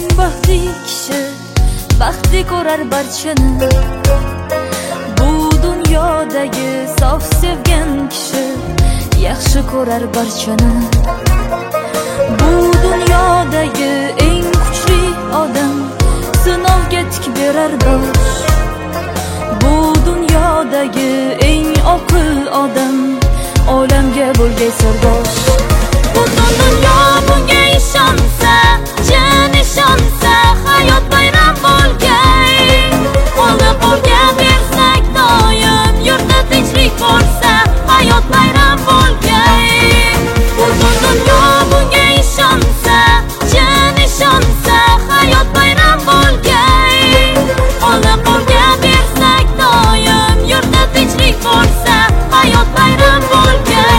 baxtli kishi baxtli ko'rar barchani. Bu dunyodagi sof sevgan kishi yaxshi ko'rar barchani. Bu dunyodagi eng kuchli odam sinovga tik berar bosh. Bu dunyodagi eng oqil odam olamga bo'lgay sirdosh. Butun dunyo bunga ishonsa, jin ishonsa, hayot bayram bo'lgay. Qo'lni qo'lga bersak doim, yurtda tinchlik bo'lsa, hayot bayram bo'lgay. Butun dunyo bunga ishonsa, jin ishonsa, hayot bayram bo'lgay. Qo'lni qo'lga bersak doim, yurtda tinchlik bo'lsa, hayot bayram bo'lgay.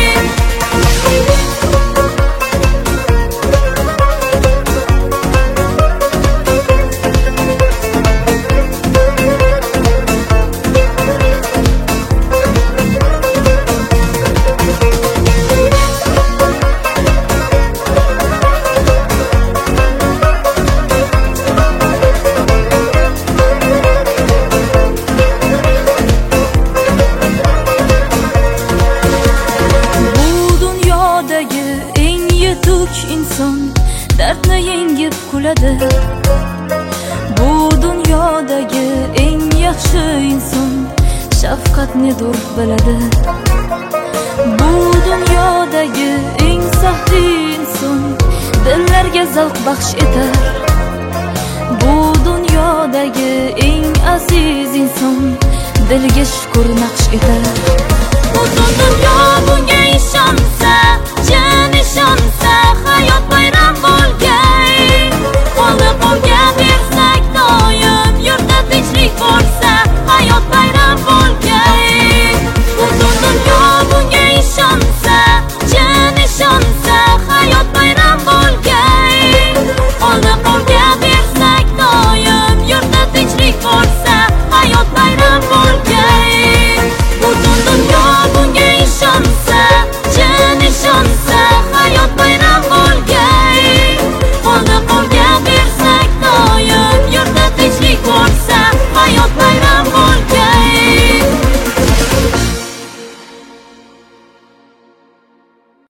Inson dardni yengib kuladi. Bu dunyodagi eng yaxshi inson shafqatni dur biladi. Bu dunyodagi eng saxti inson dillarga zavq baxsh etar. Bu dunyodagi eng aziz inson dilga shukr naqsh etar. Butun dunyo bunga ishonsa, jin ishonsa, hayot bayram bo'lgay. Qo'lni qo'lga bersak doim, yurtda tinchlik bo'lsa, hayot bayram bo'lgay. Butun dunyo bunga ishonsa, jin ishonsa, hayot bayram bo'lgay. Qo'lni qo'lga bersak doim, yurtda tinchlik bo'lsa, hayot bayram bo'lgay.